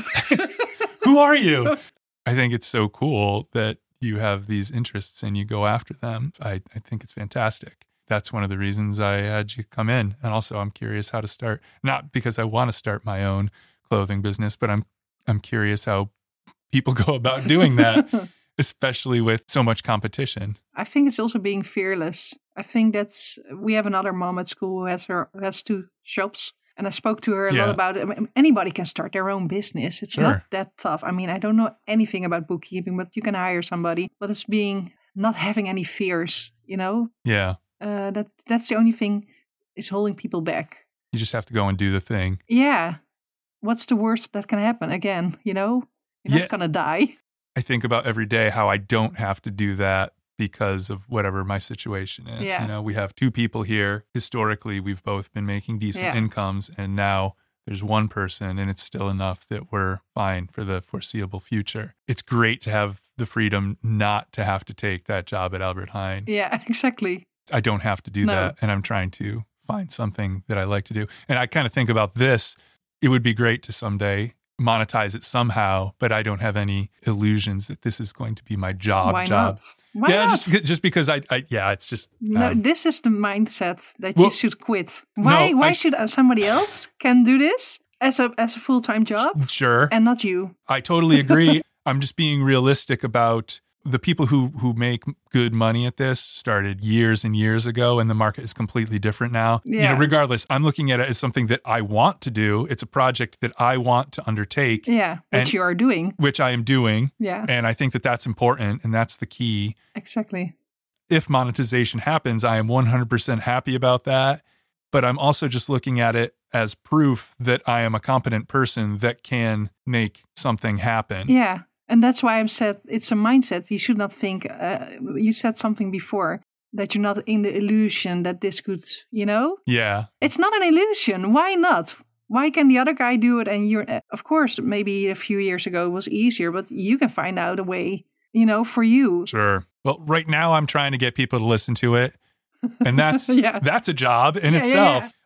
Who are you? I think it's so cool that you have these interests and you go after them. I, I think it's fantastic. That's one of the reasons I had you come in. And also I'm curious how to start, not because I want to start my own clothing business, but I'm I'm curious how people go about doing that, especially with so much competition. I think it's also being fearless. I think that's we have another mom at school who has her who has two shops, and I spoke to her a Yeah. lot about it. I mean, anybody can start their own business. It's Sure. not that tough. I mean, I don't know anything about bookkeeping, but you can hire somebody. But it's being not having any fears. You know, Yeah. uh, that that's the only thing is holding people back. You just have to go and do the thing. Yeah, what's the worst that can happen? Again, you know, you're Yeah. not gonna die. I think about every day how I don't have to do that because of whatever my situation is. Yeah. You know, we have two people here. Historically, we've both been making decent Yeah. incomes, and now there's one person, and it's still enough that we're fine for the foreseeable future. It's great to have the freedom not to have to take that job at Albert Heijn. Yeah, exactly. I don't have to do No. that, and I'm trying to find something that I like to do. And I kind of think about this. It would be great to someday monetize it somehow, but I don't have any illusions that this is going to be my job. Why job. not? Why yeah, not? just just because I, I yeah, it's just No, um, this is the mindset that well, you should quit. Why? no, why I- should uh, somebody else can do this as a as a full time job sure. and not you? I totally agree. I'm just being realistic about the people who who make good money at this started years and years ago, and the market is completely different now. You Yeah. know, regardless, I'm looking at it as something that I want to do. It's a project that I want to undertake, Yeah, which And- you are doing. which I am doing, Yeah, and I think that that's important, and that's the key. exactly. If monetization happens, I am one hundred percent happy about that. But I'm also just looking at it as proof that I am a competent person that can make something happen. Yeah, and that's why I'm said it's a mindset. You should not think. Uh, you said something before that you're not in the illusion that this could. You know, Yeah. it's not an illusion. Why not? Why can the other guy do it? And you're, of course, maybe a few years ago it was easier, but you can find out a way. You know, for you. Sure. Well, right now I'm trying to get people to listen to it. And that's Yeah. that's a job in Yeah, yeah, itself. yeah.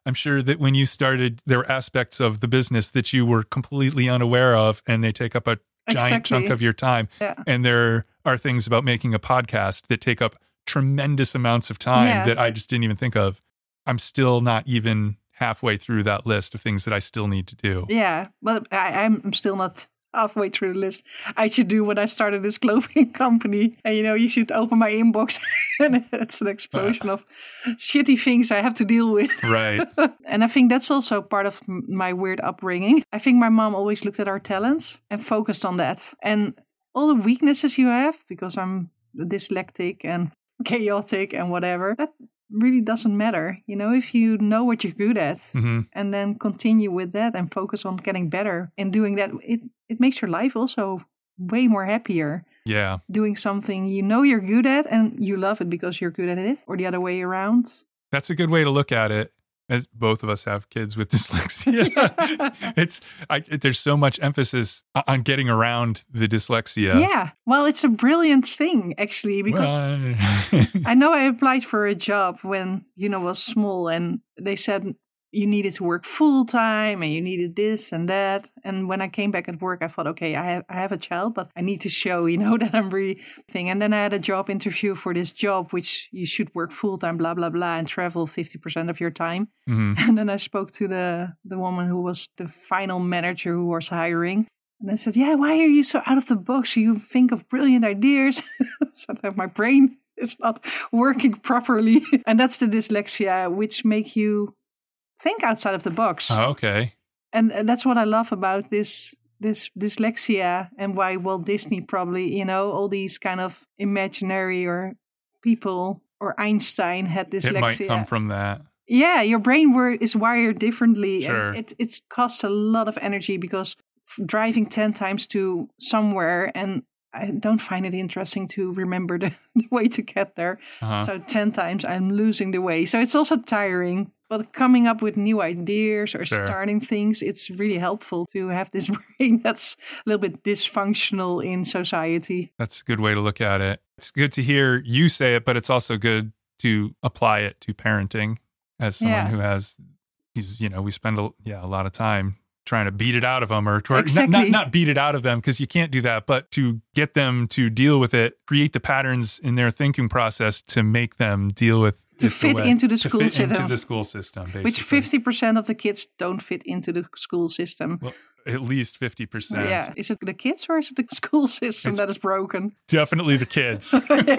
I'm sure that when you started, there were aspects of the business that you were completely unaware of, and they take up a giant Exactly. chunk of your time. Yeah. And there are things about making a podcast that take up tremendous amounts of time Yeah. that I just didn't even think of. I'm still not even halfway through that list of things that I still need to do. Yeah, but I, I'm still not halfway through the list. I should do when I started this clothing company. And, you know, you should open my inbox and it's an explosion of shitty things I have to deal with. Right. And I think that's also part of m- my weird upbringing. I think my mom always looked at our talents and focused on that. And all the weaknesses you have, because I'm dyslexic and chaotic and whatever, that really doesn't matter. You know, if you know what you're good at Mm-hmm. and then continue with that and focus on getting better in doing that, it, it makes your life also way more happier. Yeah. Doing something you know you're good at and you love it because you're good at it, or the other way around. That's a good way to look at it. As both of us have kids with dyslexia, it's I, there's so much emphasis on getting around the dyslexia. Yeah. Well, it's a brilliant thing, actually, because Well, I know I applied for a job when, you know, was small, and they said you needed to work full time and you needed this and that. And when I came back at work, I thought, okay, I have I have a child, but I need to show, you know, that I'm really thing. And then I had a job interview for this job, which you should work full time, blah, blah, blah, and travel fifty percent of your time. Mhm. And then I spoke to the, the woman who was the final manager who was hiring. And I said, yeah, why are you so out of the box? You think of brilliant ideas. Sometimes my brain is not working properly. And that's the dyslexia, which make you think outside of the box. Oh, okay. And and that's what I love about this this dyslexia, and why Walt Disney probably, you know, all these kind of imaginary or people, or Einstein had dyslexia. It might come from that. Yeah, your brain were, is wired differently. Sure. And it it costs a lot of energy, because f- driving ten times to somewhere, and I don't find it interesting to remember the, the way to get there. Uh-huh. So ten times I'm losing the way. So it's also tiring. But coming up with new ideas or Sure. starting things, it's really helpful to have this brain that's a little bit dysfunctional in society. That's a good way to look at it. It's good to hear you say it, but it's also good to apply it to parenting as someone Yeah. who has, he's, you know, we spend a, yeah, a lot of time trying to beat it out of them, or to, not, Exactly. not, not beat it out of them, because you can't do that, but to get them to deal with it, create the patterns in their thinking process to make them deal with To it the fit way- into the to school fit system. into the school system, basically. Which fifty percent of the kids don't fit into the school system. Well, at least fifty percent. Yeah. Is it the kids or is it the school system It's- that is broken? Definitely the kids.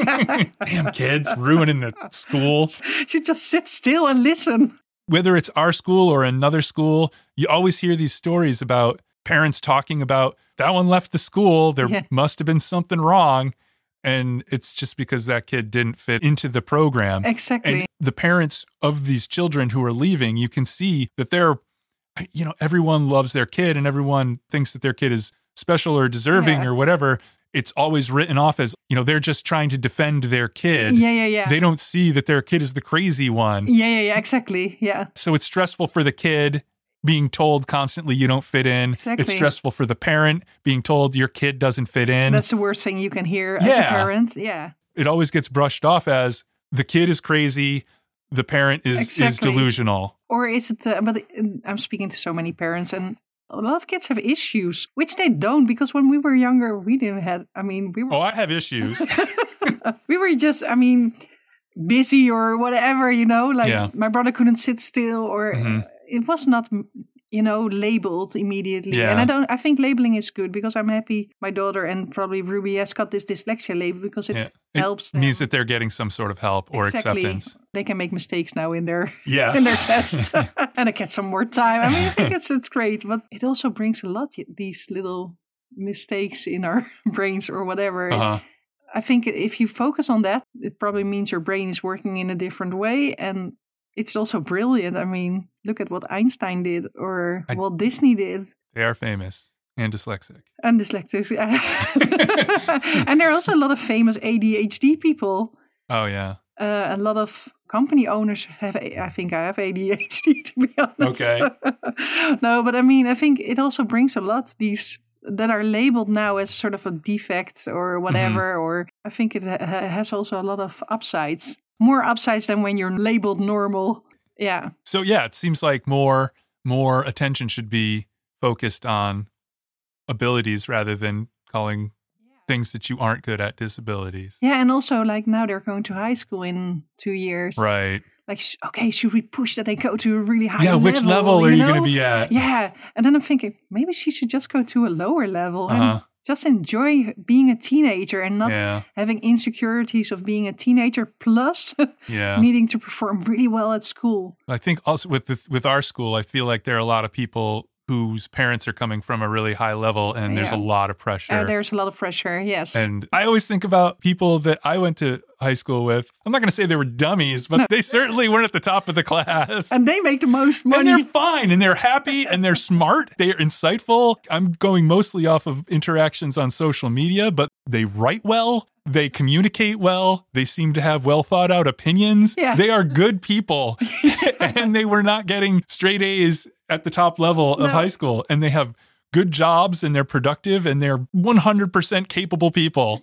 Damn kids, ruining the school. You just sit still and listen. Whether it's our school or another school, you always hear these stories about parents talking about that one left the school. There Yeah. must have been something wrong. And it's just because that kid didn't fit into the program. Exactly. And the parents of these children who are leaving, you can see that they're, you know, everyone loves their kid and everyone thinks that their kid is special or deserving Yeah. or whatever. It's always written off as, you know, they're just trying to defend their kid. Yeah, yeah, yeah. They don't see that their kid is the crazy one. yeah, yeah, yeah, exactly. Yeah. So it's stressful for the kid being told constantly you don't fit in. Exactly. It's stressful for the parent being told your kid doesn't fit in. That's the worst thing you can hear as a Yeah. parent. Yeah. It always gets brushed off as the kid is crazy, the parent is, is Exactly. delusional. Or is it, uh, but uh, I'm speaking to so many parents, and a lot of kids have issues, which they don't, because when we were younger, we didn't have, I mean, we were, Oh, I have issues. we were just, I mean, busy or whatever, you know, like Yeah. my brother couldn't sit still, or Mhm. uh, it was not, you know, labeled immediately. Yeah. And I don't, I think labeling is good, because I'm happy my daughter and probably Ruby has got this dyslexia label, because it Yeah. It helps them. means that they're getting some sort of help or Exactly. acceptance. They can make mistakes now in their Yeah. in their test, and I get some more time. I mean, I think it's it's great, but it also brings a lot, these little mistakes in our brains or whatever. Uh-huh. I think if you focus on that, it probably means your brain is working in a different way, and it's also brilliant. I mean, look at what Einstein did or I- Walt Disney did. They are famous and dyslexic. And dyslexic. And there are also a lot of famous A D H D people. Oh, yeah. Uh, a lot of company owners have, I think I have A D H D, to be honest. Okay. No, but I mean, I think it also brings a lot, these that are labeled now as sort of a defect or whatever, Mm-hmm. or I think it ha- has also a lot of upsides. More upsides than when you're labeled normal Yeah. So yeah, it seems like more more attention should be focused on abilities rather than calling things that you aren't good at disabilities. Yeah, and also like now they're going to high school in two years. Right. Like, sh- okay, should we push that they go to a really high yeah, level? which level are you, know? going to be at? Yeah. And then I'm thinking, maybe she should just go to a lower level Uh-huh. and just enjoy being a teenager and not Yeah. having insecurities of being a teenager plus Yeah. needing to perform really well at school. I think also with the, with our school, I feel like there are a lot of people whose parents are coming from a really high level and there's Yeah. a lot of pressure. Uh, there's a lot of pressure, yes. And I always think about people that I went to high school with. I'm not going to say they were dummies, but No. they certainly weren't at the top of the class. And they make the most And money. they're fine and they're happy and they're smart. They're insightful. I'm going mostly off of interactions on social media, but they write well. They communicate well. They seem to have well thought out opinions. Yeah. They are good people. And they were not getting straight A's at the top level of No. high school. And they have good jobs and they're productive and they're one hundred percent capable people.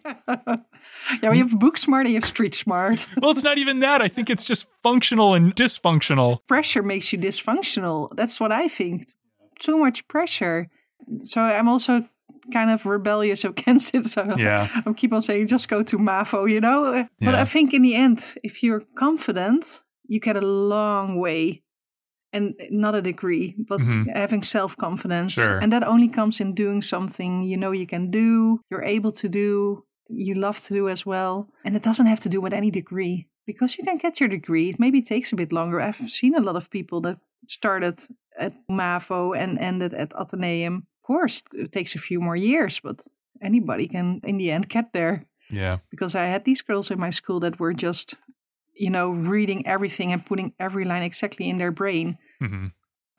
Yeah, we have book smart and you have street smart. Well, it's not even that. I think it's just functional and dysfunctional. Pressure makes you dysfunctional. That's what I think. Too much pressure. So I'm also kind of rebellious against it. So Yeah. I keep on saying, just go to MAFO, you know? But Yeah. I think in the end, if you're confident, you get a long way. And not a degree, but Mhm. having self-confidence. Sure. And that only comes in doing something you know you can do, you're able to do, you love to do as well. And it doesn't have to do with any degree. Because you can get your degree. It maybe takes a bit longer. I've seen a lot of people that started at MAFO and ended at Atheneum. Of course, it takes a few more years, but anybody can, in the end, get there. Yeah. Because I had these girls in my school that were just, you know, reading everything and putting every line exactly in their brain. hmm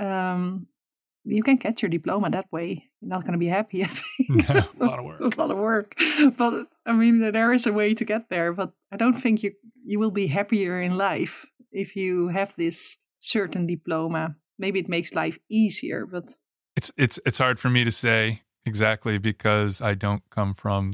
Um, you can get your diploma that way. You're not going to be happy. Yeah, a lot of work. A lot of work. But I mean, there is a way to get there. But I don't think you you will be happier in life if you have this certain diploma. Maybe it makes life easier, but It's it's it's hard for me to say exactly because I don't come from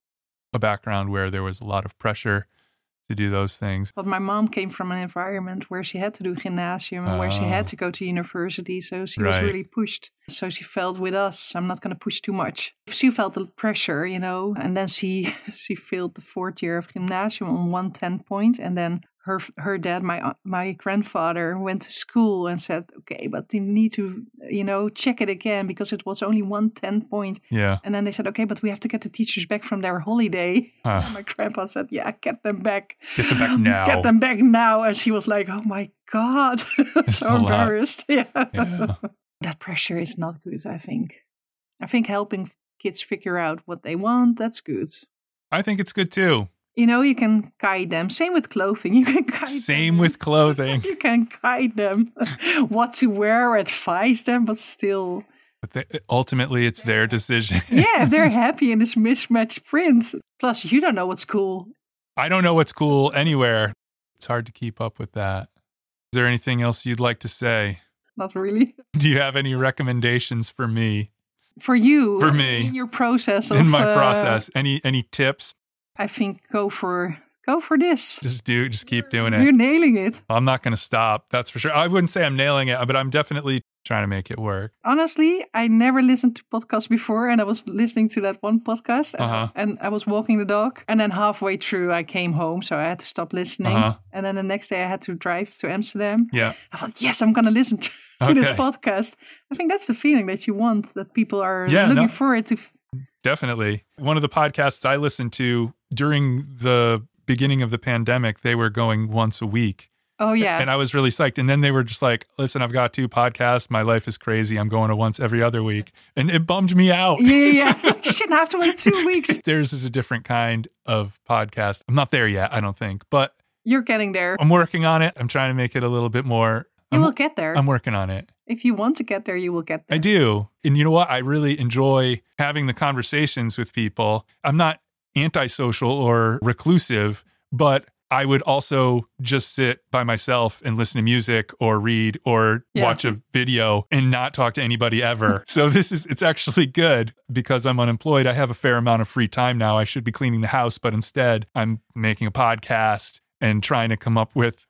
a background where there was a lot of pressure to do those things. but my mom came from an environment where she had to do gymnasium and where she had Oh. to go to university. So she was Right. really pushed. So she felt with us, I'm not going to push too much. She felt the pressure, you know, and then she she failed the fourth year of gymnasium on one ten point. And then her her dad, my my grandfather, went to school and said, okay, but you need to, you know, check it again because it was only one ten point. Yeah. And then they said, okay, but we have to get the teachers back from their holiday. Huh. And my grandpa said, yeah, get them back. Get them back now. Get them back now. And she was like, oh my God. It's so a lot. embarrassed. Yeah. Yeah. That pressure is not good, I think. I think helping kids figure out what they want, that's good. I think it's good too. You know, you can guide them. Same with clothing. You can guide Same them. with clothing. You can guide them what to wear, advise them, but still. But the, ultimately, it's their decision. Yeah, if they're happy in this mismatched print. Plus, you don't know what's cool. I don't know what's cool anywhere. It's hard to keep up with that. Is there anything else you'd like to say? Not really. Do you have any recommendations for me? For you. For me. In your process of... In my uh, process, any any tips? I think go for go for this. Just do, just keep doing You're it. nailing it. I'm not going to stop. That's for sure. I wouldn't say I'm nailing it, but I'm definitely trying to make it work. Honestly, I never listened to podcasts before, and I was listening to that one podcast, and, Uh-huh. and I was walking the dog, and then halfway through, I came home, so I had to stop listening, Uh-huh. and then the next day, I had to drive to Amsterdam. Yeah. I thought, yes, I'm going to listen to, to this Okay. podcast. I think that's the feeling that you want, that people are Yeah, looking no. forward to. F- Definitely. One of the podcasts I listened to during the beginning of the pandemic, they were going once a week. oh yeah, And I was really psyched. And then they were just like, listen, I've got two podcasts. My life is crazy. I'm going to once every other week. And it bummed me out. yeah, yeah. yeah. You shouldn't have to wait two weeks. Theirs is a different kind of podcast. I'm not there yet, I don't think, but You're getting there. I'm working on it. I'm trying to make it a little bit more. You I'm, will get there. I'm working on it. If you want to get there, you will get there. I do. And you know what? I really enjoy having the conversations with people. I'm not antisocial or reclusive, but I would also just sit by myself and listen to music or read or Yeah. watch a video and not talk to anybody ever. So this is, it's actually good because I'm unemployed. I have a fair amount of free time now. I should be cleaning the house, but instead I'm making a podcast and trying to come up with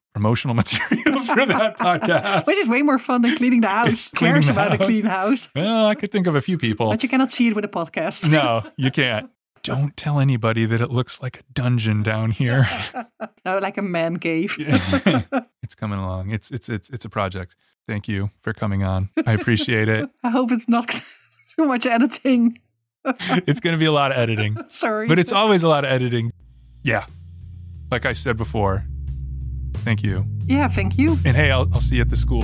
promotional materials for that podcast. Which is way more fun than cleaning the house. Who cares the about house. a clean house? Well, I could think of a few people. But you cannot see it with a podcast. No, you can't. Don't tell anybody that it looks like a dungeon down here. No, like a man cave. It's coming along. It's it's it's it's a project. Thank you for coming on. I appreciate it. I hope it's not too much editing. It's going to be a lot of editing. Sorry. But it's always a lot of editing. Yeah. Like I said before. Thank you. Yeah, thank you. And hey, I'll I'll see you at the school.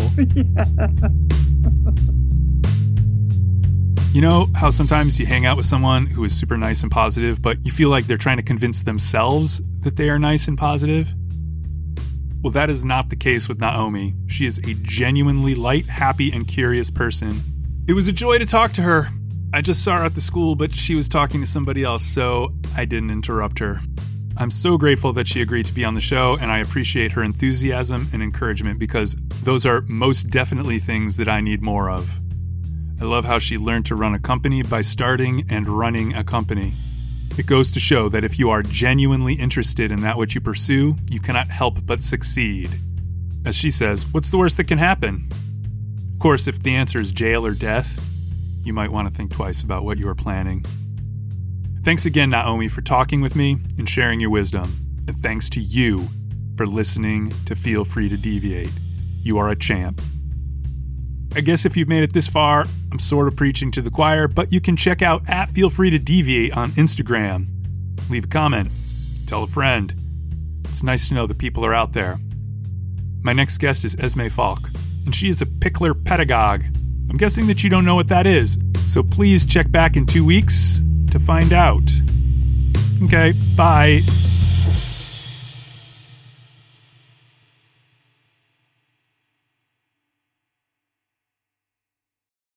You know how sometimes you hang out with someone who is super nice and positive, but you feel like they're trying to convince themselves that they are nice and positive? Well, that is not the case with Naomi. She is a genuinely light, happy, and curious person. It was a joy to talk to her. I just saw her at the school, but she was talking to somebody else, so I didn't interrupt her. I'm so grateful that she agreed to be on the show, and I appreciate her enthusiasm and encouragement because those are most definitely things that I need more of. I love how she learned to run a company by starting and running a company. It goes to show that if you are genuinely interested in that which you pursue, you cannot help but succeed. As she says, what's the worst that can happen? Of course, if the answer is jail or death, you might want to think twice about what you are planning. Thanks again, Naomi, for talking with me and sharing your wisdom. And thanks to you for listening to Feel Free to Deviate. You are a champ. I guess if you've made it this far, I'm sort of preaching to the choir, but you can check out at Feel Free to Deviate on Instagram. Leave a comment. Tell a friend. It's nice to know that people are out there. My next guest is Esme Falk, and she is a pickler pedagogue. I'm guessing that you don't know what that is, so please check back in two weeks to find out. Okay, bye.